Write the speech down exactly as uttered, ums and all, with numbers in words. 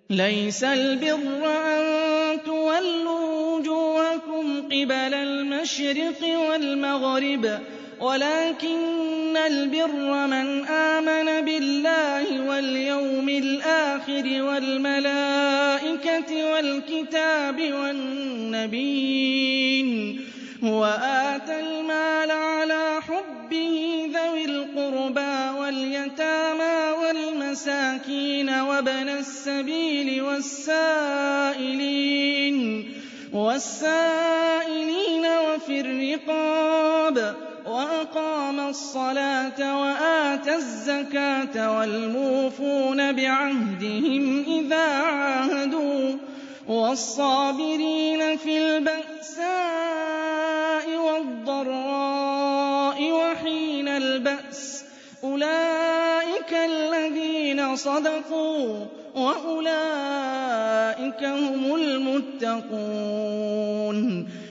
لَيْسَ الْبِرَّ أَن تُوَلُّوا وُجُوهَكُمْ قِبَلَ الْمَشْرِقِ وَالْمَغْرِبِ وَلَٰكِنَّ الْبِرَّ مَنْ آمَنَ بِاللَّهِ وَالْيَوْمِ الْآخِرِ وَالْمَلَائِكَةِ وَالْكِتَابِ وَالنَّبِيِّينَ وَآتَى الْمَالَ عَلَىٰ حُبِّهِ ذَوِي الْقُرْبَىٰ وَالْيَتَامَىٰ وَالْمَسَاكِينَ وَابْنَ السَّبِيلِ وَالسَّائِلِينَ وَفِي الرِّقَابِ وَأَقَامَ الصَّلَاةَ وَآتَى الزَّكَاةَ وَالْمُوفُونَ بِعَهْدِهِمْ إِذَا عَاهَدُوا وَالصَّابِرِينَ فِي الْبَأْسَاءِ وَالضَّرَّاءِ وَحِينَ الْبَأْسِ ۗ أُولَٰئِكَ الَّذِينَ صَدَقُوا ۖ وَأُولَٰئِكَ هُمُ الْمُتَّقُونَ